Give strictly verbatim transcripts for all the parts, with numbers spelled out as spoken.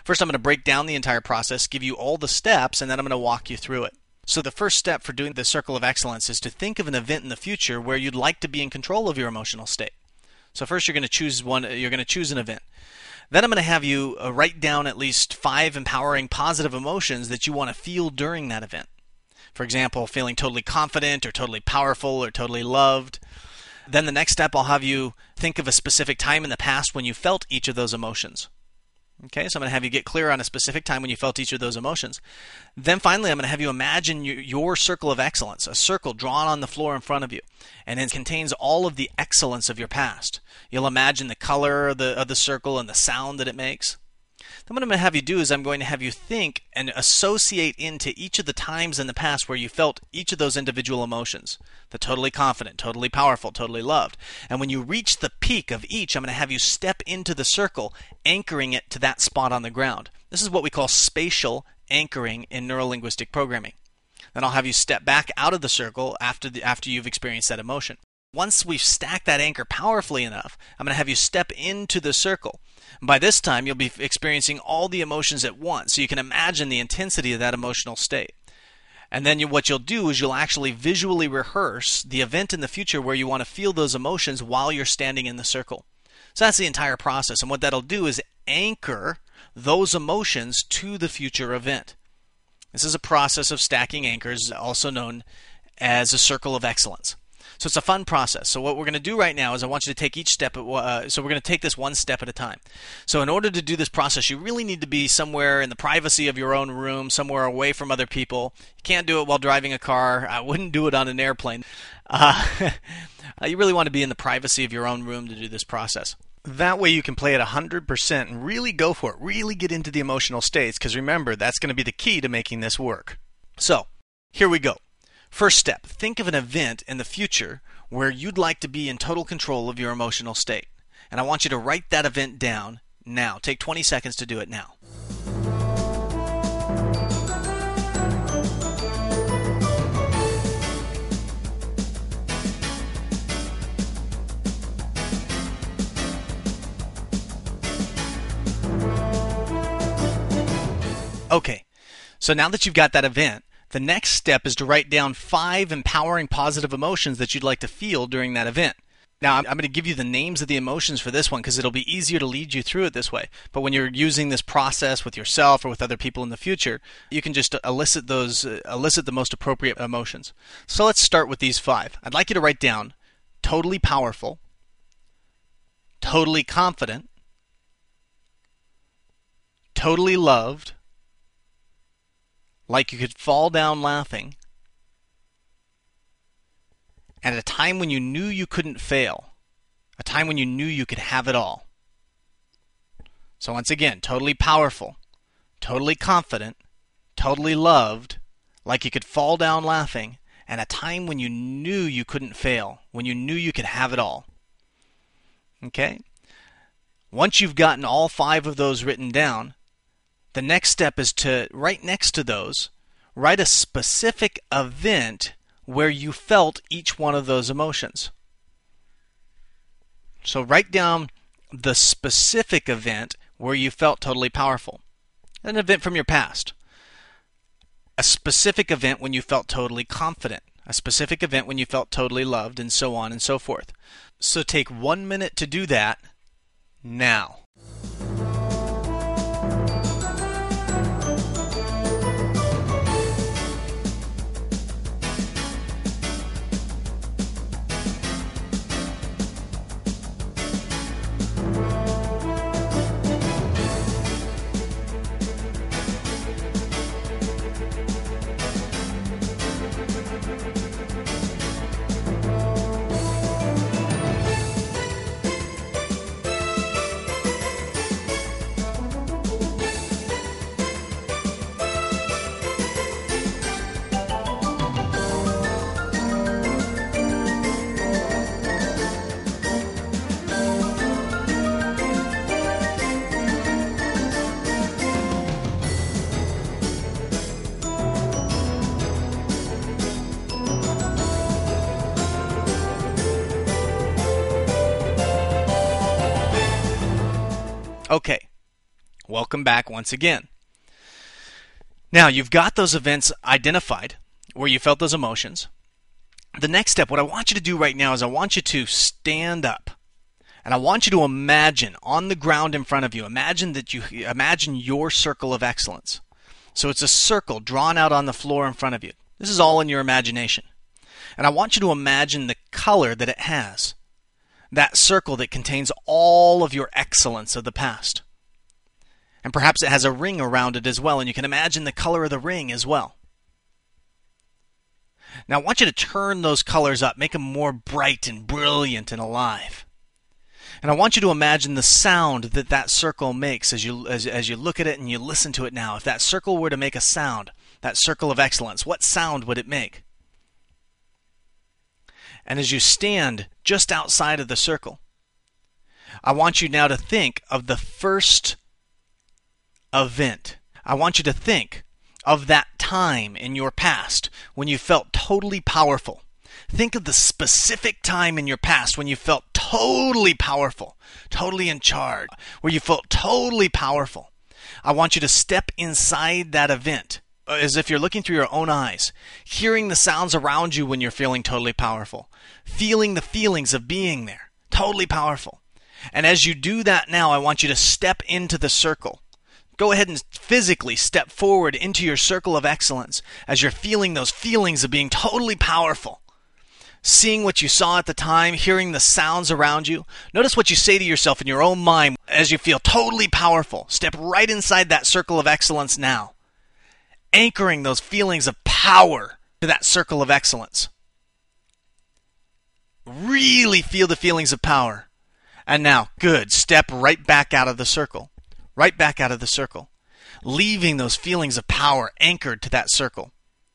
First, I'm going to break down the entire process, give you all the steps, and then I'm going to walk you through it. So the first step for doing the circle of excellence is to think of an event in the future where you'd like to be in control of your emotional state. So first, you're going to choose one. You're going to choose an event. Then I'm going to have you uh, write down at least five empowering positive emotions that you want to feel during that event. For example, feeling totally confident or totally powerful or totally loved. Then the next step, I'll have you think of a specific time in the past when you felt each of those emotions. Okay, so I'm going to have you get clear on a specific time when you felt each of those emotions. Then finally, I'm going to have you imagine your, your circle of excellence, a circle drawn on the floor in front of you, and it contains all of the excellence of your past. You'll imagine the color of the, of the circle and the sound that it makes. Then what I'm going to have you do is I'm going to have you think and associate into each of the times in the past where you felt each of those individual emotions. The totally confident, totally powerful, totally loved. And when you reach the peak of each, I'm going to have you step into the circle, anchoring it to that spot on the ground. This is what we call spatial anchoring in neurolinguistic programming. Then I'll have you step back out of the circle after, the, after you've experienced that emotion. Once we've stacked that anchor powerfully enough, I'm going to have you step into the circle. By this time, you'll be experiencing all the emotions at once, so you can imagine the intensity of that emotional state. And then you, what you'll do is you'll actually visually rehearse the event in the future where you want to feel those emotions while you're standing in the circle. So that's the entire process, and what that'll do is anchor those emotions to the future event. This is a process of stacking anchors, also known as a circle of excellence. So it's a fun process. So what we're going to do right now is I want you to take each step. At, uh, so we're going to take this one step at a time. So in order to do this process, you really need to be somewhere in the privacy of your own room, somewhere away from other people. You can't do it while driving a car. I wouldn't do it on an airplane. Uh, you really want to be in the privacy of your own room to do this process. That way you can play at one hundred percent and really go for it. Really get into the emotional states, because remember, that's going to be the key to making this work. So here we go. First step, think of an event in the future where you'd like to be in total control of your emotional state. And I want you to write that event down now. Take twenty seconds to do it now. Okay, so now that you've got that event, the next step is to write down five empowering positive emotions that you'd like to feel during that event. Now, I'm going to give you the names of the emotions for this one because it'll be easier to lead you through it this way. But when you're using this process with yourself or with other people in the future, you can just elicit those, uh, elicit the most appropriate emotions. So let's start with these five. I'd like you to write down totally powerful, totally confident, totally loved, like you could fall down laughing, and a time when you knew you couldn't fail, a time when you knew you could have it all. So once again, totally powerful, totally confident, totally loved, like you could fall down laughing, and a time when you knew you couldn't fail, when you knew you could have it all. Okay? Once you've gotten all five of those written down, the next step is to, right next to those, write a specific event where you felt each one of those emotions. So write down the specific event where you felt totally powerful. An event from your past. A specific event when you felt totally confident. A specific event when you felt totally loved, and so on and so forth. So take one minute to do that now. Okay, Welcome back once again. Now, you've got those events identified where you felt those emotions. The next step, what I want you to do right now is I want you to stand up. And I want you to imagine on the ground in front of you, imagine that you imagine your circle of excellence. So it's a circle drawn out on the floor in front of you. This is all in your imagination. And I want you to imagine the color that it has. That circle that contains all of your excellence of the past. And perhaps it has a ring around it as well, and you can imagine the color of the ring as well. Now I want you to turn those colors up, make them more bright and brilliant and alive. And I want you to imagine the sound that that circle makes as you as, as you look at it and you listen to it now. If that circle were to make a sound, that circle of excellence, what sound would it make? And as you stand just outside of the circle, I want you now to think of the first event. I want you to think of that time in your past when you felt totally powerful. Think of the specific time in your past when you felt totally powerful, totally in charge, where you felt totally powerful. I want you to step inside that event as if you're looking through your own eyes, hearing the sounds around you when you're feeling totally powerful, feeling the feelings of being there, totally powerful. And as you do that now, I want you to step into the circle. Go ahead and physically step forward into your circle of excellence as you're feeling those feelings of being totally powerful. Seeing what you saw at the time, hearing the sounds around you. Notice what you say to yourself in your own mind as you feel totally powerful. Step right inside that circle of excellence now. Anchoring those feelings of power to that circle of excellence. Really feel the feelings of power. And now, good, step right back out of the circle. Right back out of the circle. Leaving those feelings of power anchored to that circle.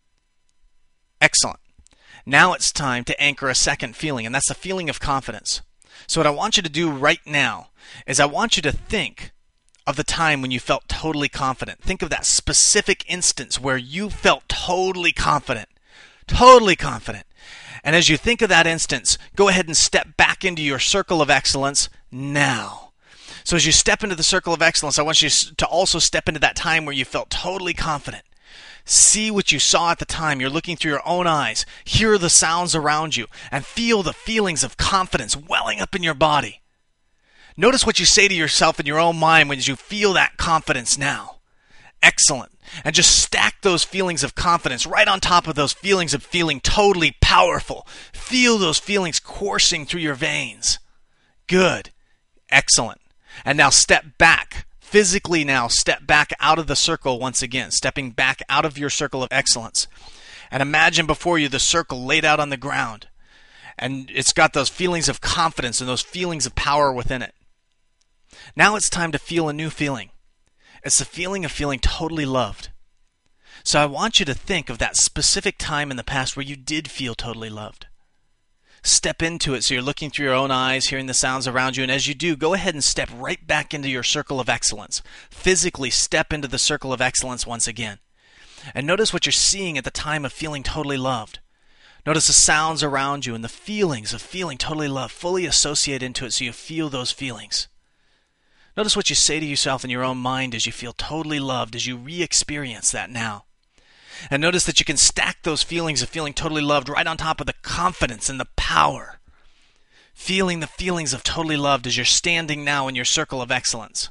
Excellent. Now it's time to anchor a second feeling, and that's the feeling of confidence. So what I want you to do right now is I want you to think of the time when you felt totally confident. Think of that specific instance where you felt totally confident. Totally confident. And as you think of that instance, go ahead and step back into your circle of excellence now. So as you step into the circle of excellence, I want you to also step into that time where you felt totally confident. See what you saw at the time. You're looking through your own eyes. Hear the sounds around you. And feel the feelings of confidence welling up in your body. Notice what you say to yourself in your own mind when you feel that confidence now. Excellent. And just stack those feelings of confidence right on top of those feelings of feeling totally powerful. Feel those feelings coursing through your veins. Good. Excellent. And now step back. Physically now, step back out of the circle once again, stepping back out of your circle of excellence. And imagine before you the circle laid out on the ground. And it's got those feelings of confidence and those feelings of power within it. Now it's time to feel a new feeling. It's the feeling of feeling totally loved. So I want you to think of that specific time in the past where you did feel totally loved. Step into it so you're looking through your own eyes, hearing the sounds around you, and as you do, go ahead and step right back into your circle of excellence. Physically step into the circle of excellence once again. And notice what you're seeing at the time of feeling totally loved. Notice the sounds around you and the feelings of feeling totally loved. Fully associate into it so you feel those feelings. Notice what you say to yourself in your own mind as you feel totally loved, as you re-experience that now. And notice that you can stack those feelings of feeling totally loved right on top of the confidence and the power. Feeling the feelings of totally loved as you're standing now in your circle of excellence.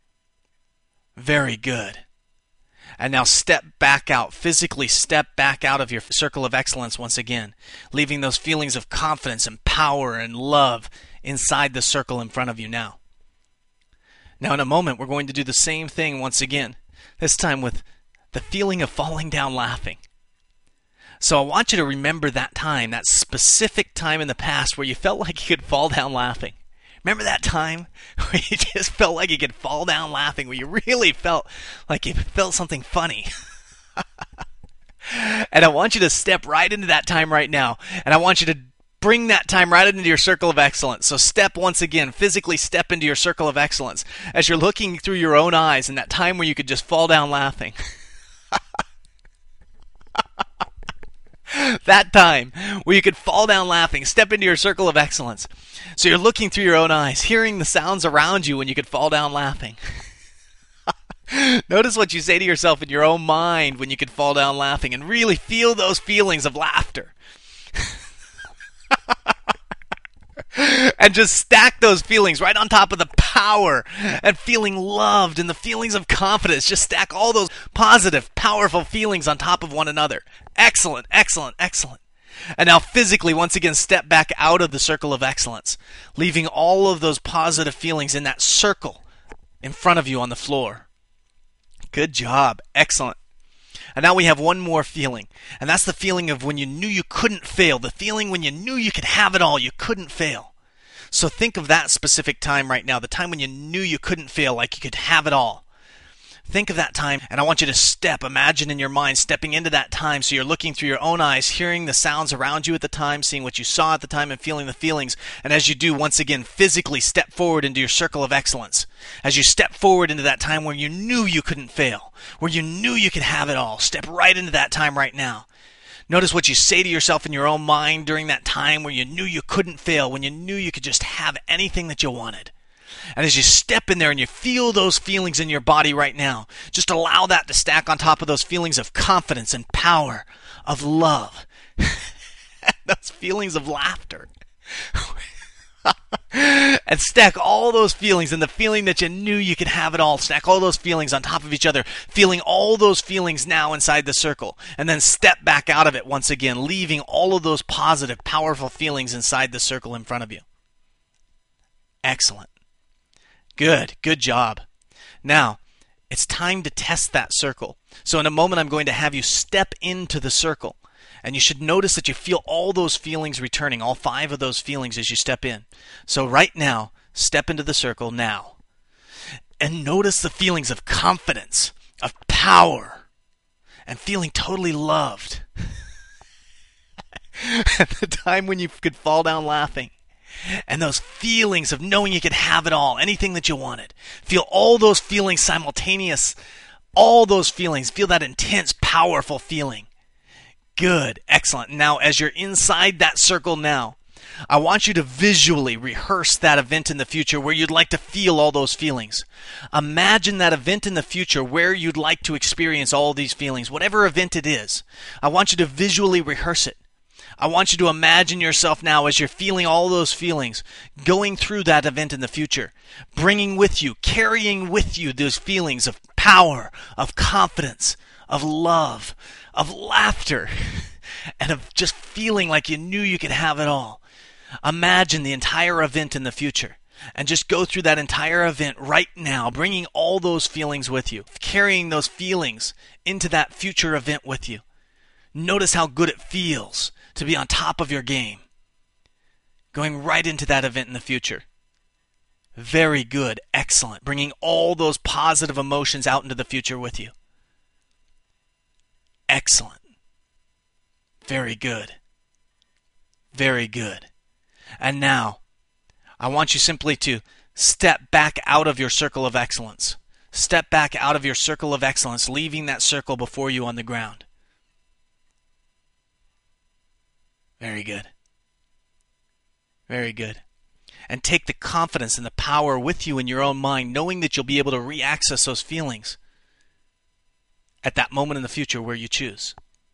Very good. And now step back out, physically step back out of your circle of excellence once again, leaving those feelings of confidence and power and love inside the circle in front of you now. Now in a moment we're going to do the same thing once again, this time with the feeling of falling down laughing. So I want you to remember that time, that specific time in the past where you felt like you could fall down laughing. Remember that time where you just felt like you could fall down laughing, where you really felt like you felt something funny. And I want you to step right into that time right now. And I want you to bring that time right into your circle of excellence. So step once again, physically step into your circle of excellence as you're looking through your own eyes in that time where you could just fall down laughing. That time where you could fall down laughing, step into your circle of excellence. So you're looking through your own eyes, hearing the sounds around you when you could fall down laughing. Notice what you say to yourself in your own mind when you could fall down laughing, and really feel those feelings of laughter. And just stack those feelings right on top of the power and feeling loved and the feelings of confidence. Just stack all those positive, powerful feelings on top of one another. Excellent, excellent, excellent. And now physically, once again, step back out of the circle of excellence, leaving all of those positive feelings in that circle in front of you on the floor. Good job. Excellent. And now we have one more feeling, and that's the feeling of when you knew you couldn't fail, the feeling when you knew you could have it all, you couldn't fail. So think of that specific time right now, the time when you knew you couldn't fail, like you could have it all. Think of that time, and I want you to step, imagine in your mind stepping into that time, so you're looking through your own eyes, hearing the sounds around you at the time, seeing what you saw at the time, and feeling the feelings. And as you do, once again, physically step forward into your circle of excellence. As you step forward into that time where you knew you couldn't fail, where you knew you could have it all, step right into that time right now. Notice what you say to yourself in your own mind during that time where you knew you couldn't fail, when you knew you could just have anything that you wanted. And as you step in there and you feel those feelings in your body right now, just allow that to stack on top of those feelings of confidence and power, of love, those feelings of laughter. And stack all those feelings and the feeling that you knew you could have it all. Stack all those feelings on top of each other, feeling all those feelings now inside the circle. And then step back out of it once again, leaving all of those positive, powerful feelings inside the circle in front of you. Excellent. Good. Good job. Now, it's time to test that circle. So in a moment, I'm going to have you step into the circle. And you should notice that you feel all those feelings returning, all five of those feelings as you step in. So right now, step into the circle now. And notice the feelings of confidence, of power, and feeling totally loved. At the time when you could fall down laughing. And those feelings of knowing you could have it all, anything that you wanted. Feel all those feelings simultaneous. All those feelings. Feel that intense, powerful feeling. Good. Excellent. Now, as you're inside that circle now, I want you to visually rehearse that event in the future where you'd like to feel all those feelings. Imagine that event in the future where you'd like to experience all these feelings, whatever event it is. I want you to visually rehearse it. I want you to imagine yourself now as you're feeling all those feelings, going through that event in the future, bringing with you, carrying with you those feelings of power, of confidence, of love, of laughter, and of just feeling like you knew you could have it all. Imagine the entire event in the future, and just go through that entire event right now, bringing all those feelings with you, carrying those feelings into that future event with you. Notice how good it feels to be on top of your game, going right into that event in the future. Very good. Excellent. Bringing all those positive emotions out into the future with you. Excellent. Very good. Very good. And now, I want you simply to step back out of your circle of excellence. Step back out of your circle of excellence, leaving that circle before you on the ground. Very good. Very good. And take the confidence and the power with you in your own mind, knowing that you'll be able to re-access those feelings at that moment in the future where you choose.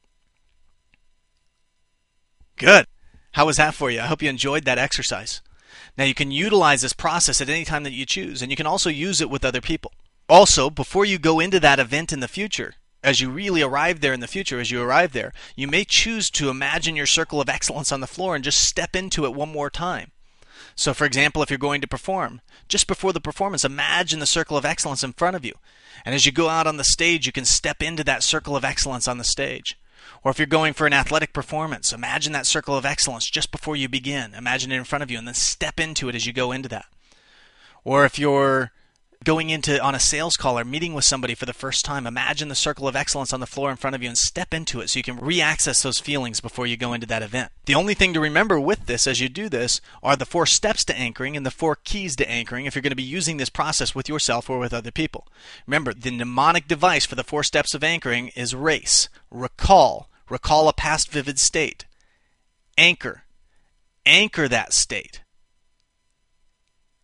Good. How was that for you? I hope you enjoyed that exercise. Now you can utilize this process at any time that you choose, and you can also use it with other people. Also, before you go into that event in the future, as you really arrive there in the future, as you arrive there, you may choose to imagine your circle of excellence on the floor and just step into it one more time. So for example, if you're going to perform, just before the performance, imagine the circle of excellence in front of you. And as you go out on the stage, you can step into that circle of excellence on the stage. Or if you're going for an athletic performance, imagine that circle of excellence just before you begin. Imagine it in front of you and then step into it as you go into that. Or if you're going into on a sales call or meeting with somebody for the first time, imagine the circle of excellence on the floor in front of you and step into it so you can re-access those feelings before you go into that event. The only thing to remember with this as you do this are the four steps to anchoring and the four keys to anchoring if you're going to be using this process with yourself or with other people. Remember, the mnemonic device for the four steps of anchoring is RACE. Recall. Recall a past vivid state. Anchor. Anchor that state.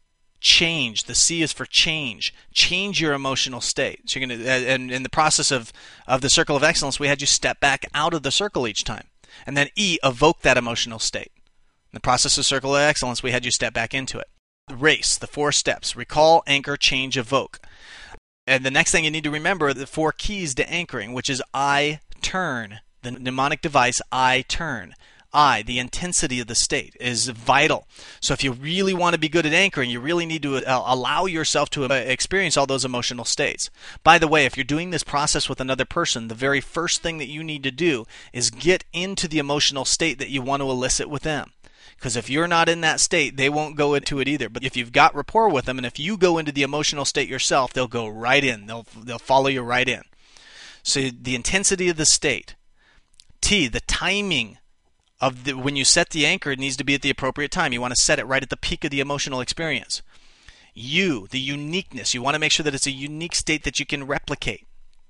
change. The C is for change. Change your emotional state. So you're gonna, and in the process of, of the circle of excellence, we had you step back out of the circle each time. And then E, evoke that emotional state. In the process of circle of excellence, we had you step back into it. Race, the four steps: recall, anchor, change, evoke. And the next thing you need to remember are the four keys to anchoring, which is I, turn. The mnemonic device, I, turn. I, the intensity of the state, is vital. So if you really want to be good at anchoring, you really need to uh, allow yourself to uh, experience all those emotional states. By the way, if you're doing this process with another person, the very first thing that you need to do is get into the emotional state that you want to elicit with them. Because if you're not in that state, they won't go into it either. But if you've got rapport with them, and if you go into the emotional state yourself, they'll go right in. They'll, they'll follow you right in. So the intensity of the state. T, the timing of the, when you set the anchor, it needs to be at the appropriate time. You want to set it right at the peak of the emotional experience. U, the uniqueness. You want to make sure that it's a unique state that you can replicate.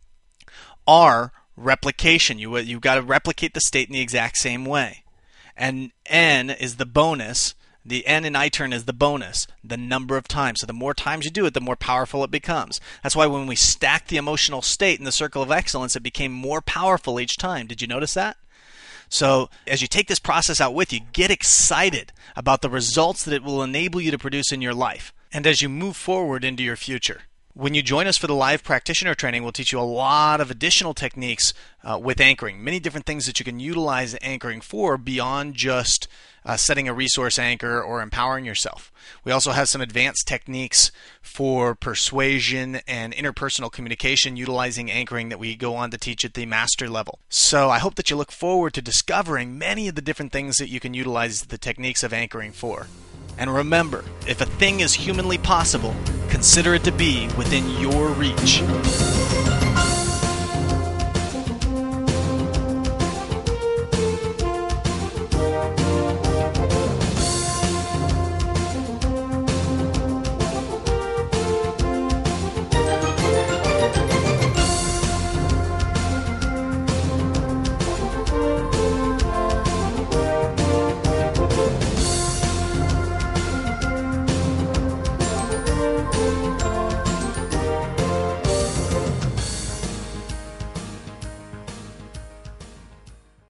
R, replication. You, you've got to replicate the state in the exact same way. And N is the bonus. The N in I turn is the bonus, the number of times. So the more times you do it, the more powerful it becomes. That's why when we stack the emotional state in the circle of excellence, it became more powerful each time. Did you notice that? So as you take this process out with you, get excited about the results that it will enable you to produce in your life, and as you move forward into your future. When you join us for the live practitioner training, we'll teach you a lot of additional techniques uh, with anchoring, many different things that you can utilize anchoring for beyond just uh, setting a resource anchor or empowering yourself. We also have some advanced techniques for persuasion and interpersonal communication utilizing anchoring that we go on to teach at the master level. So I hope that you look forward to discovering many of the different things that you can utilize the techniques of anchoring for. And remember, if a thing is humanly possible, consider it to be within your reach.